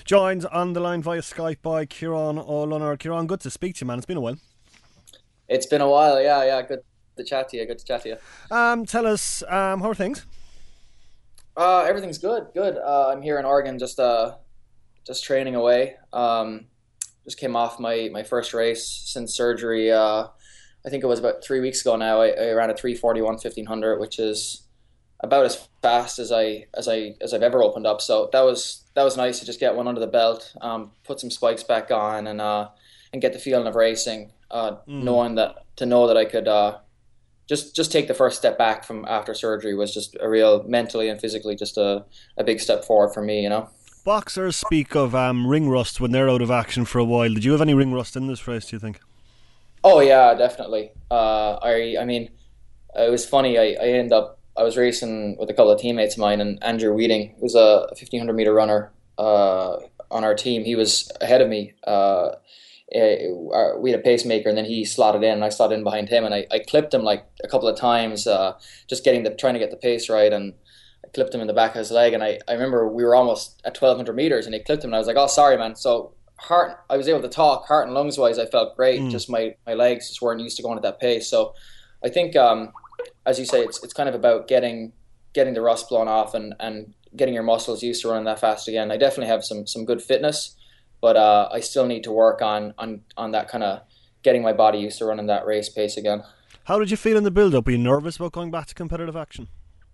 Joined on the line via Skype by Kieran O'Lunnor. Kieran, good to speak to you, man. It's been a while. It's been a while, yeah. Good to chat to you. Good to chat to you. Tell us, how are things? Everything's good. I'm here in Oregon, just training away. Just came off my first race since surgery. I think it was about 3 weeks ago now. I ran a 3:41 1500, which is about as fast as I've ever opened up. So that was nice to just get one under the belt, put some spikes back on, and get the feeling of racing. Mm. Know that I could just take the first step back from after surgery was just a real mentally and physically just a big step forward for me. Boxers speak of ring rust when they're out of action for a while. Did you have any ring rust in this race, do you think? Oh yeah, definitely. I mean, it was funny. I was racing with a couple of teammates of mine, and Andrew Weeding, who's a 1500-meter runner on our team. He was ahead of me. We had a pacemaker, and then he slotted in, and I slotted in behind him, and I clipped him like a couple of times, just trying to get the pace right, and I clipped him in the back of his leg, and I remember we were almost at 1200 meters, and he clipped him, and I was like, oh, sorry, man. So I was able to talk, heart and lungs wise, I felt great. Mm. Just my legs just weren't used to going at that pace. So I think, as you say, it's kind of about getting the rust blown off and getting your muscles used to running that fast again. I definitely have some good fitness, but I still need to work on that kind of getting my body used to running that race pace again. How did you feel in the build-up? Were you nervous about going back to competitive action?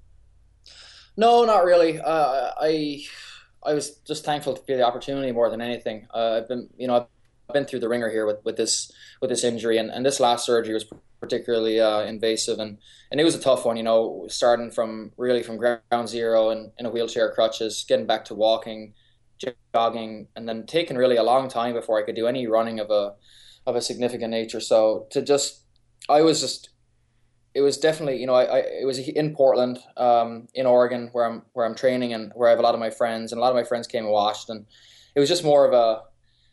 No, not really. I was just thankful for the opportunity more than anything. I've been through the ringer here with this injury, and this last surgery was particularly invasive, and it was a tough one. Starting from ground zero and in a wheelchair, crutches, getting back to walking, jogging, and then taking really a long time before I could do any running of a significant nature. So I was just it was definitely, it was in Portland, in Oregon, where I'm training and where I have a lot of my friends, and a lot of my friends came and watched, and it was just more of a,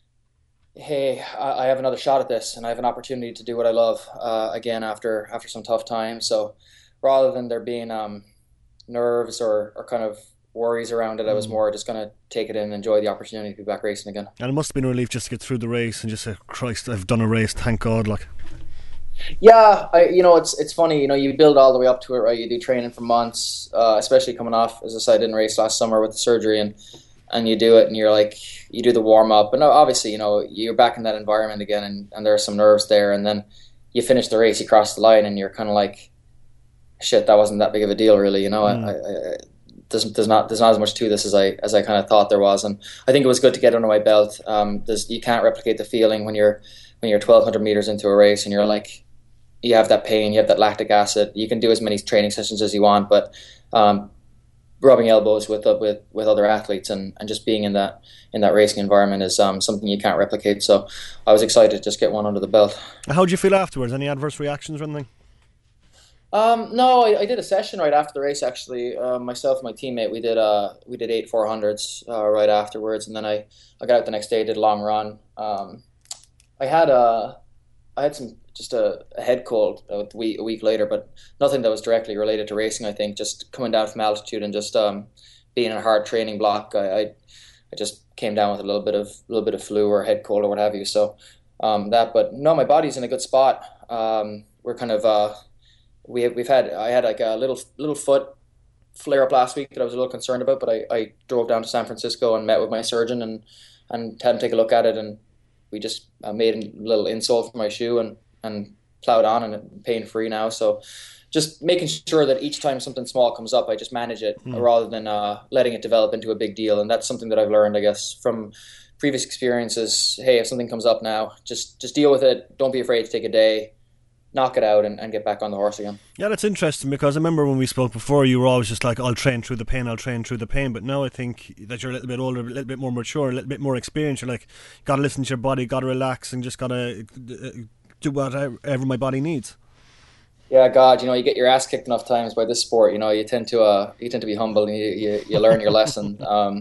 hey, I have another shot at this, and I have an opportunity to do what I love again after some tough times. So rather than there being nerves or kind of worries around it, I was Mm. more just gonna take it in and enjoy the opportunity to be back racing again. And it must have been a relief just to get through the race and just say, Christ, I've done a race, thank God. Like, Yeah, it's funny. You build all the way up to it, right? You do training for months, especially coming off. As I said, I didn't race last summer with the surgery, and you do it, and you're like, you do the warm up, and obviously, you're back in that environment again, and there are some nerves there, and then you finish the race, you cross the line, and you're kind of like, shit, that wasn't that big of a deal, really. mm. There's not as much to this as I kind of thought there was, and I think it was good to get under my belt. You can't replicate the feeling when you're 1200 meters into a race, and you're like, you have that pain, you have that lactic acid. You can do as many training sessions as you want, but um, rubbing elbows with other athletes and just being in that racing environment is something you can't replicate. So I was excited to just get one under the belt. How did you feel afterwards? Any adverse reactions or anything? No, I did a session right after the race. Actually, myself and my teammate, we did 8 400s right afterwards, and then I got out the next day, did a long run. I had I had some just a head cold a week later, but nothing that was directly related to racing. I think just coming down from altitude and just being in a hard training block, I just came down with a little bit of flu or head cold or what have you. So but no, my body's in a good spot. We're kind of we've had I had like a little foot flare up last week that I was a little concerned about, but I drove down to San Francisco and met with my surgeon and had him take a look at it, and we just made a little insole for my shoe and plowed on, and it's pain free now. So just making sure that each time something small comes up, I just manage it Mm. rather than letting it develop into a big deal. And that's something that I've learned, I guess, from previous experiences. Hey, if something comes up now, just deal with it. Don't be afraid to take a day, knock it out, and get back on the horse again. Yeah, that's interesting because I remember when we spoke before, you were always just like, I'll train through the pain, I'll train through the pain. But now I think that you're a little bit older, a little bit more mature, a little bit more experienced. You're like, got to listen to your body, got to relax, and just got to do whatever my body needs. Yeah, God, you get your ass kicked enough times by this sport. You tend to be humble, and you learn your lesson.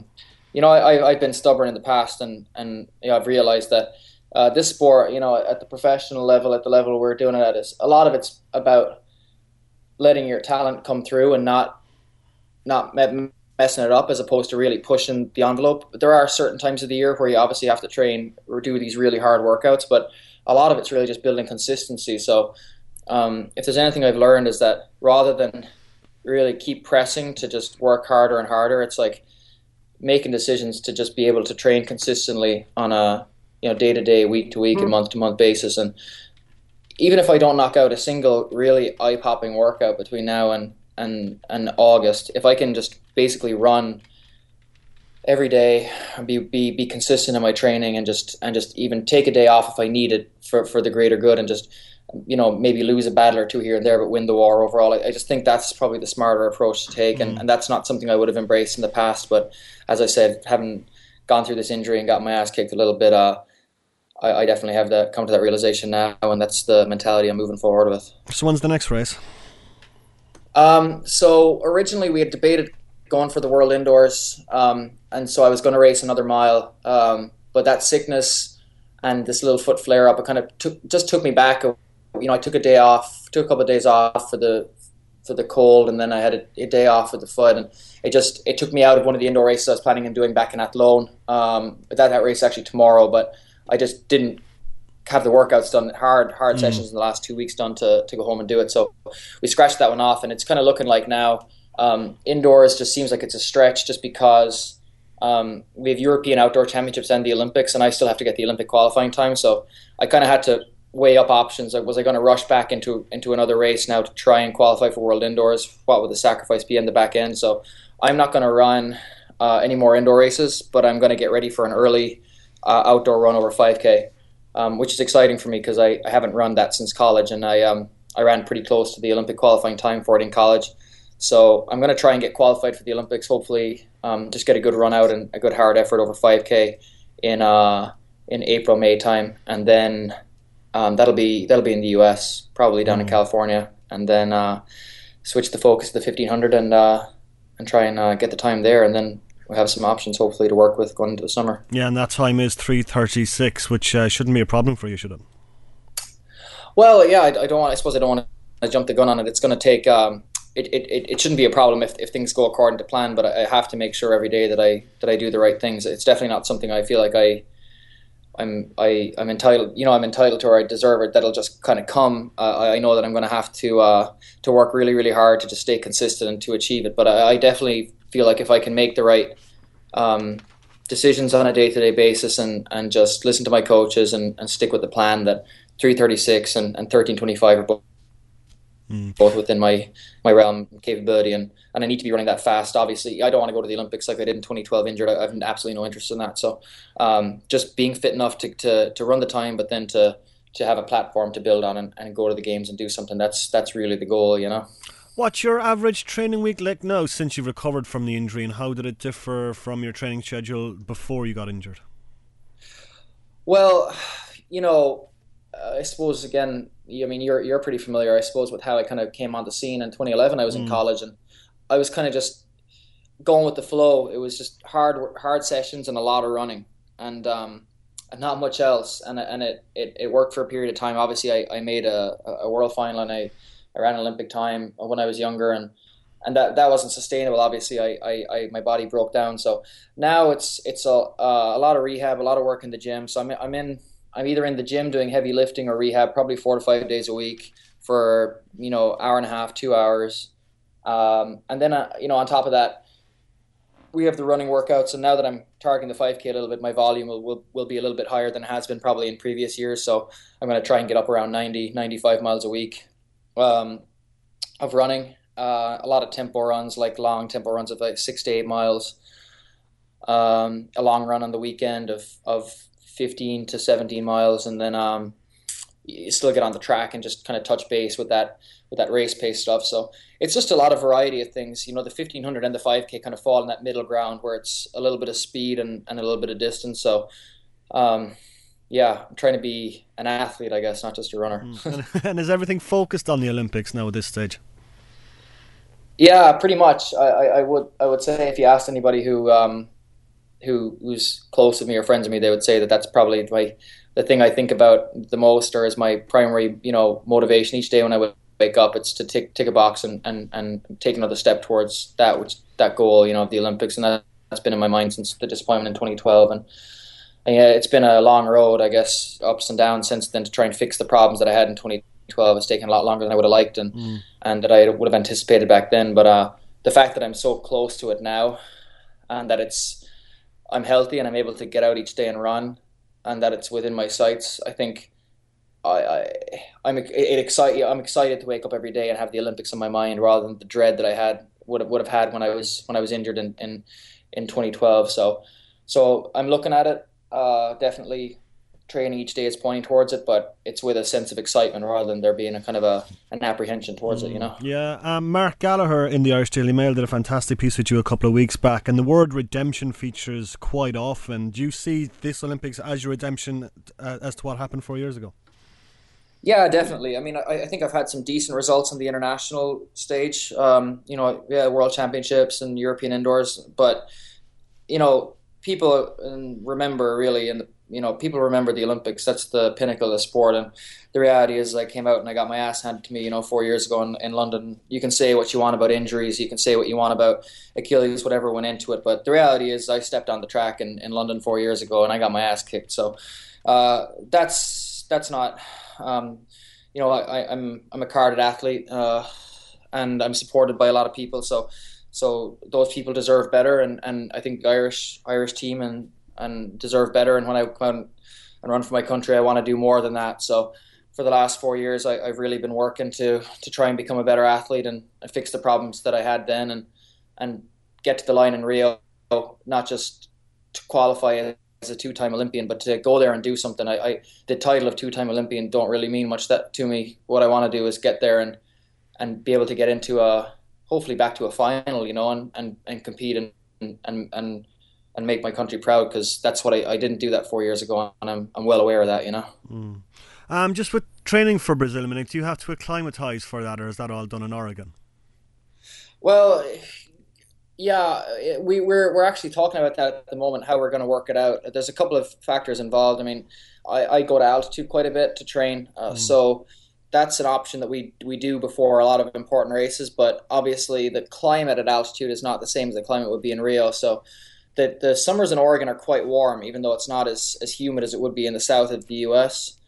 I've been stubborn in the past, and I've realized that this sport, at the professional level, at the level we're doing it at, is a lot of it's about letting your talent come through and not messing it up as opposed to really pushing the envelope. But there are certain times of the year where you obviously have to train or do these really hard workouts, but a lot of it's really just building consistency. So if there's anything I've learned is that rather than really keep pressing to just work harder and harder, it's like making decisions to just be able to train consistently on a day to day, week to week, and month to month basis. And even if I don't knock out a single really eye popping workout between now and August, if I can just basically run every day and be consistent in my training and just even take a day off if I need it for the greater good, and just maybe lose a battle or two here and there but win the war overall, I just think that's probably the smarter approach to take. And that's not something I would have embraced in the past, but as I said, having gone through this injury and got my ass kicked a little bit, I definitely have come to that realization now, and that's the mentality I'm moving forward with. So when's the next race? So originally we had debated going for the World Indoors, and so I was going to race another mile, but that sickness and this little foot flare up, it kind of took me back. I took a couple of days off for the cold, and then I had a day off for the foot, and it took me out of one of the indoor races I was planning on doing back in Athlone. That race actually tomorrow, but I just didn't have the workouts done, hard sessions in the last 2 weeks done to go home and do it. So we scratched that one off, and it's kind of looking like now indoors just seems like it's a stretch, just because we have European Outdoor Championships and the Olympics, and I still have to get the Olympic qualifying time. So I kind of had to weigh up options. Like, was I going to rush back into another race now to try and qualify for World Indoors? What would the sacrifice be in the back end? So I'm not going to run any more indoor races, but I'm going to get ready for an early outdoor run over 5K, which is exciting for me because I haven't run that since college, and I ran pretty close to the Olympic qualifying time for it in college. So I'm going to try and get qualified for the Olympics, hopefully just get a good run out and a good hard effort over 5K in April, May time, and then that'll be in the US, probably down in California, and then switch the focus to the 1500 and try and get the time there, and then we'll have some options hopefully to work with going into the summer. Yeah, and that time is 3:36, which shouldn't be a problem for you, should it? Well, yeah, I don't want to jump the gun on it. It's going to take it shouldn't be a problem if things go according to plan, but I have to make sure every day that I do the right things. It's definitely not something I feel like I'm entitled, I'm entitled to, or I deserve it. That'll just kind of come. I know that I'm going to have to work really, really hard to just stay consistent and to achieve it. But I definitely feel like if I can make the right decisions on a day-to-day basis and just listen to my coaches and stick with the plan, that 3:36 and 13:25 are both within my realm of capability, and I need to be running that fast. Obviously, I don't want to go to the Olympics like I did in 2012 injured. I have absolutely no interest in that. So just being fit enough to run the time, but then to have a platform to build on and go to the games and do something, that's really the goal, What's your average training week like now since you've recovered from the injury, and how did it differ from your training schedule before you got injured? Well, I suppose, again, you're pretty familiar, I suppose, with how I kind of came on the scene in 2011. I was in college, and I was kind of just going with the flow. It was just hard sessions and a lot of running, and not much else. And it worked for a period of time. Obviously, I made a world final, and I ran an Olympic time when I was younger, and that wasn't sustainable. Obviously, my body broke down. So now it's a lot of rehab, a lot of work in the gym. So I'm either in the gym doing heavy lifting or rehab, probably 4 to 5 days a week for hour and a half, 2 hours, and then on top of that, we have the running workouts. And now that I'm targeting the 5K a little bit, my volume will be a little bit higher than it has been probably in previous years. So I'm going to try and get up around 95 miles a week of running. A lot of tempo runs, like long tempo runs of like 6 to 8 miles. A long run on the weekend of 15 to 17 miles, and then you still get on the track and just kind of touch base with that race pace stuff. So it's just a lot of variety of things. The 1500 and the 5K kind of fall in that middle ground where it's a little bit of speed and a little bit of distance. So yeah, I'm trying to be an athlete, I guess, not just a runner. And is everything focused on the Olympics now at this stage? Yeah, pretty much. I would say if you asked anybody who's close with me or friends with me, they would say that that's probably the thing I think about the most, or is my primary, motivation each day when I wake up. It's to tick a box and take another step towards that goal, of the Olympics, and that's been in my mind since the disappointment in 2012. And yeah, it's been a long road, I guess, ups and downs since then to try and fix the problems that I had in 2012. It's taken a lot longer than I would have liked and that I would have anticipated back then. But the fact that I'm so close to it now, and that I'm healthy and I'm able to get out each day and run, and that it's within my sights, I think I'm excited to wake up every day and have the Olympics in my mind rather than the dread that I would have had when I was injured in 2012. So I'm looking at it. Definitely training each day is pointing towards it, but it's with a sense of excitement rather than there being a kind of an apprehension towards it, Yeah, Mark Gallagher in the Irish Daily Mail did a fantastic piece with you a couple of weeks back, and the word redemption features quite often. Do you see this Olympics as your redemption as to what happened 4 years ago? Yeah, definitely. I mean, I think I've had some decent results on the international stage. World Championships and European indoors, but people remember really, and people remember the Olympics. That's the pinnacle of the sport. And the reality is, I came out and I got my ass handed to me, 4 years ago in London. You can say what you want about injuries, you can say what you want about Achilles, whatever went into it, but the reality is, I stepped on the track in London 4 years ago and I got my ass kicked. So that's not. I'm a carded athlete, and I'm supported by a lot of people. So those people deserve better, and I think the Irish team and deserve better. And when I come out and run for my country, I want to do more than that. So for the last 4 years, I've really been working to try and become a better athlete and fix the problems that I had then, and get to the line in Rio, not just to qualify as a two-time Olympian, but to go there and do something. The title of two-time Olympian don't really mean much to me. What I want to do is get there and be able to get into hopefully back to a final, and compete and make my country proud, because that's what I didn't do that 4 years ago, and I'm well aware of that, Just with training for Brazil, do you have to acclimatise for that, or is that all done in Oregon? Well, yeah, we're actually talking about that at the moment, how we're going to work it out. There's a couple of factors involved. I mean, I go to altitude quite a bit to train, so that's an option that we do before a lot of important races. But obviously, the climate at altitude is not the same as the climate would be in Rio. So the summers in Oregon are quite warm, even though it's not as humid as it would be in the south of the U.S.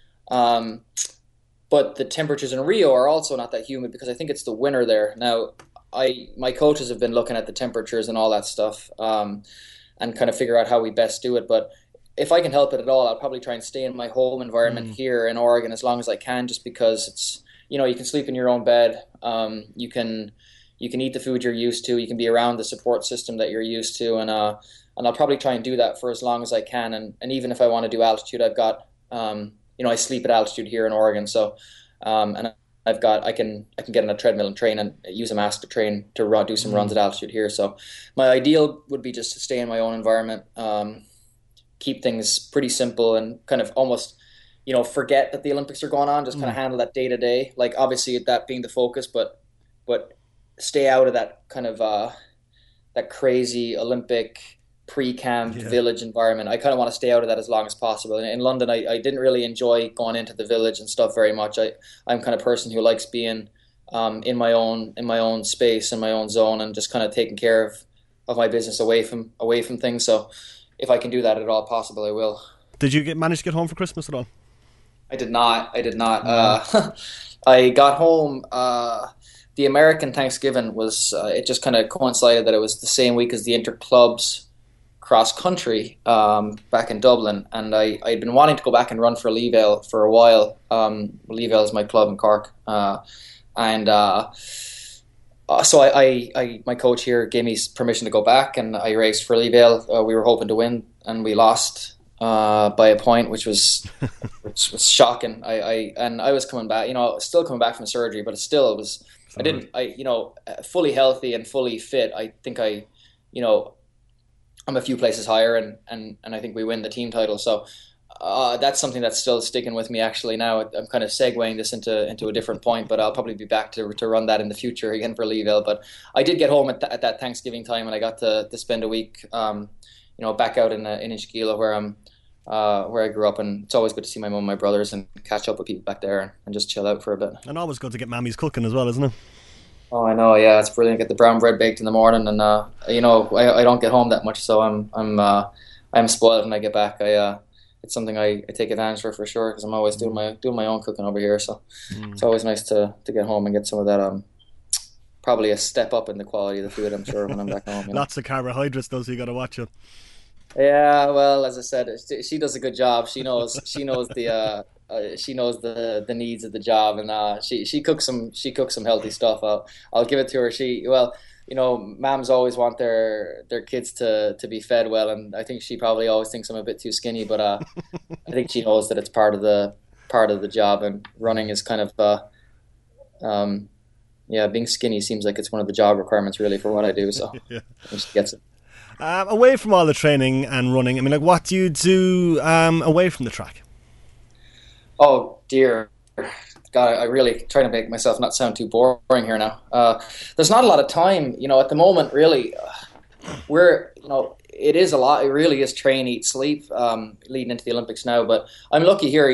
But the temperatures in Rio are also not that humid, because I think it's the winter there. Now, my coaches have been looking at the temperatures and all that stuff, and kind of figure out how we best do it. But if I can help it at all, I'll probably try and stay in my home environment here in Oregon as long as I can, just because it's, you can sleep in your own bed. You can eat the food you're used to. You can be around the support system that you're used to. And I'll probably try and do that for as long as I can. And even if I want to do altitude, I've got, I sleep at altitude here in Oregon. So, and I can get on a treadmill and train, and use a mask to train to do some runs at altitude here. So my ideal would be just to stay in my own environment, keep things pretty simple, and kind of almost, forget that the Olympics are going on, just kind of handle that day to day. Like, obviously that being the focus, but stay out of that kind of that crazy Olympic pre-camp village environment. I kind of want to stay out of that as long as possible. And in London, I didn't really enjoy going into the village and stuff very much. I'm kind of person who likes being in my own space, in my own zone, and just kind of taking care of my business away from things. So if I can do that at all possible, I will. Did you manage to get home for Christmas at all? I did not. I got home. The American Thanksgiving was. It just kind of coincided that it was the same week as the Interclubs cross country back in Dublin, and I'd been wanting to go back and run for Leavale for a while. Leavale is my club in Cork, so my coach here gave me permission to go back, and I raced for Leavale. We were hoping to win, and we lost by a point, which was shocking. I was coming back, still coming back from surgery, but it was. Fully healthy and fully fit. I think I'm a few places higher, and I think we win the team title. So that's something that's still sticking with me actually now. I'm kind of segueing this into a different point, but I'll probably be back to run that in the future again for Leavale. But I did get home at that Thanksgiving time, and I got to spend a week, back out in Inishkeela, where I'm where I grew up, and it's always good to see my mum and my brothers and catch up with people back there and just chill out for a bit. And always good to get mammy's cooking as well, isn't it? Oh, I know, yeah, it's brilliant. Get the brown bread baked in the morning, and I don't get home that much, so I'm spoiled when I get back. It's something I take advantage for sure because I'm always doing my own cooking over here, so it's Mm. always nice to get home and get some of that. Probably a step up in the quality of the food, I'm sure, when I'm back home. Lots of carbohydrates, though, so you got to watch it. Yeah, well, as I said, she does a good job. She knows the needs of the job, and she cooks some healthy stuff. I'll give it to her. Moms always want their kids to be fed well, and I think she probably always thinks I'm a bit too skinny, but I think she knows that it's part of the job, and running is kind of um yeah, being skinny seems like it's one of the job requirements really for what I do. So Yeah. I think she gets it. Away from all the training and running, I mean, like, what do you do away from the track? Oh dear. God, I really trying to make myself not sound too boring here now. There's not a lot of time, at the moment. Really, it is a lot. It really is train, eat, sleep, leading into the Olympics now. But I'm lucky here.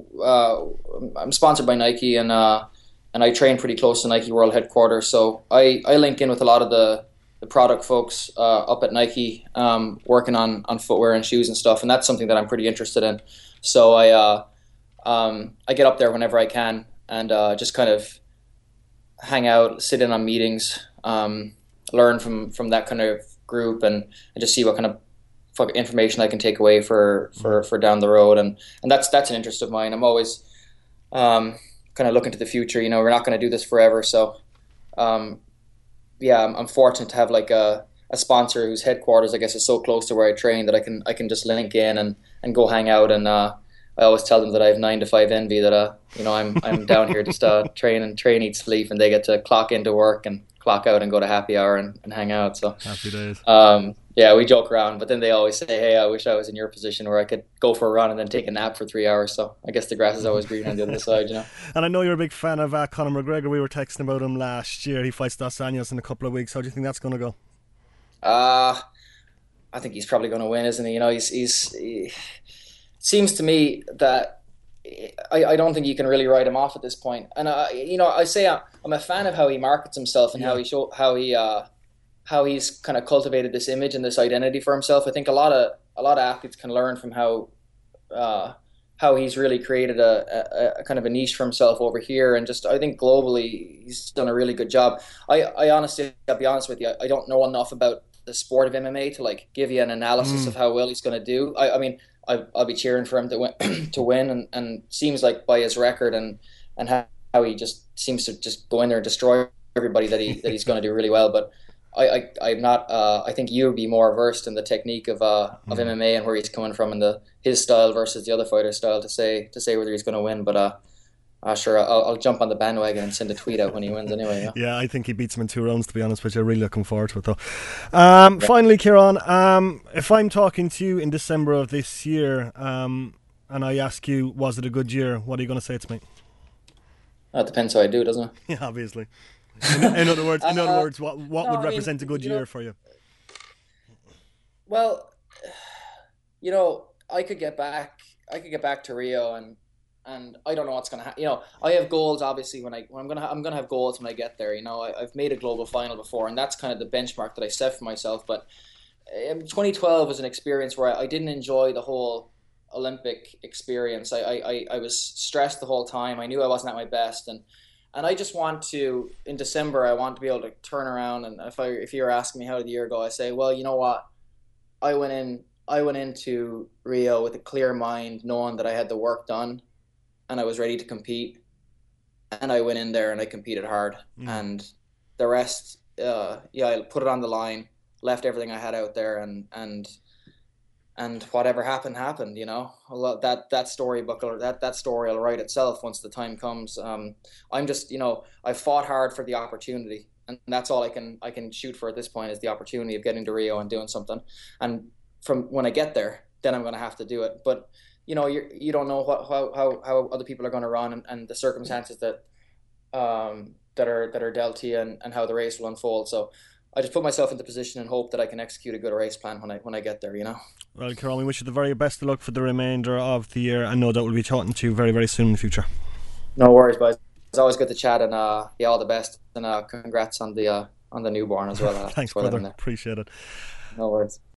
I'm sponsored by Nike, and I train pretty close to Nike World Headquarters. So I link in with a lot of the product folks up at Nike, working on footwear and shoes and stuff, and that's something that I'm pretty interested in. So I get up there whenever I can and just kind of hang out, sit in on meetings, learn from that kind of group, and just see what kind of information I can take away for down the road. And that's an interest of mine. I'm always kind of looking to the future. We're not going to do this forever, so yeah, I'm fortunate to have like a sponsor whose headquarters, I guess, is so close to where I train that I can just link in and go hang out. And I always tell them that I have 9 to 5 envy, that I'm down here just train, eat, sleep, and they get to clock into work and clock out and go to happy hour and hang out. So Happy days. yeah, we joke around, but then they always say, "Hey, I wish I was in your position where I could go for a run and then take a nap for 3 hours." So I guess the grass is always green on the other side. And I know you're a big fan of Conor McGregor. We were texting about him last year. He fights Dos Anjos in a couple of weeks. How do you think that's going to go? Uh, I think he's probably going to win, isn't he? He seems to me that I don't think you can really write him off at this point. And I say I'm a fan of how he markets himself and Yeah. how he's kind of cultivated this image and this identity for himself. I think a lot of athletes can learn from how he's really created a kind of a niche for himself over here, and just I think globally he's done a really good job. I honestly, I'll be honest with you, I don't know enough about the sport of MMA to like give you an analysis Mm. of how well he's going to do. I mean, I'll be cheering for him to win, to win, and seems like by his record and how he just seems to just go in there and destroy everybody that he's going to do really well. But I'm not. I think you would be more versed in the technique of MMA and where he's coming from and his style versus the other fighter's style to say whether he's going to win. But sure, I'll jump on the bandwagon and send a tweet out when he wins anyway. Yeah. Yeah, I think he beats him in 2 rounds, to be honest, which I'm really looking forward to it, though. Yeah. Finally, Kieran, if I'm talking to you in December of this year and I ask you, was it a good year, what are you going to say to me? That depends how I do, doesn't it? Yeah, obviously. In other words, what No, would I mean, represent a good year for you? well, I could get back. I could get back to Rio, and I don't know what's gonna happen. I have goals. Obviously, I'm gonna have goals when I get there. I've made a global final before, and that's kind of the benchmark that I set for myself. But 2012 was an experience where I didn't enjoy the whole Olympic experience. I was stressed the whole time. I knew I wasn't at my best, and I just want to, in December, I want to be able to turn around, and if you were asking me how did the year go, I say, well, you know what, I went into Rio with a clear mind, knowing that I had the work done and I was ready to compete, and I went in there and I competed hard, Mm. and the rest, yeah, I put it on the line, left everything I had out there, and whatever happened. That storybook, or that story will write itself once the time comes. I'm just, I fought hard for the opportunity, and that's all I can shoot for at this point, is the opportunity of getting to Rio and doing something. And from when I get there, then I'm going to have to do it. But you don't know how other people are going to run, and the circumstances that are dealt to you, and how the race will unfold. So I just put myself into position and hope that I can execute a good race plan when I get there. Well, Kieran, we wish you the very best of luck for the remainder of the year, and no doubt we'll be talking to you very, very soon in the future. No worries, guys. It's always good to chat, and yeah, all the best, and congrats on the newborn as well. Thanks, Throw that brother. in there. Appreciate it. No worries.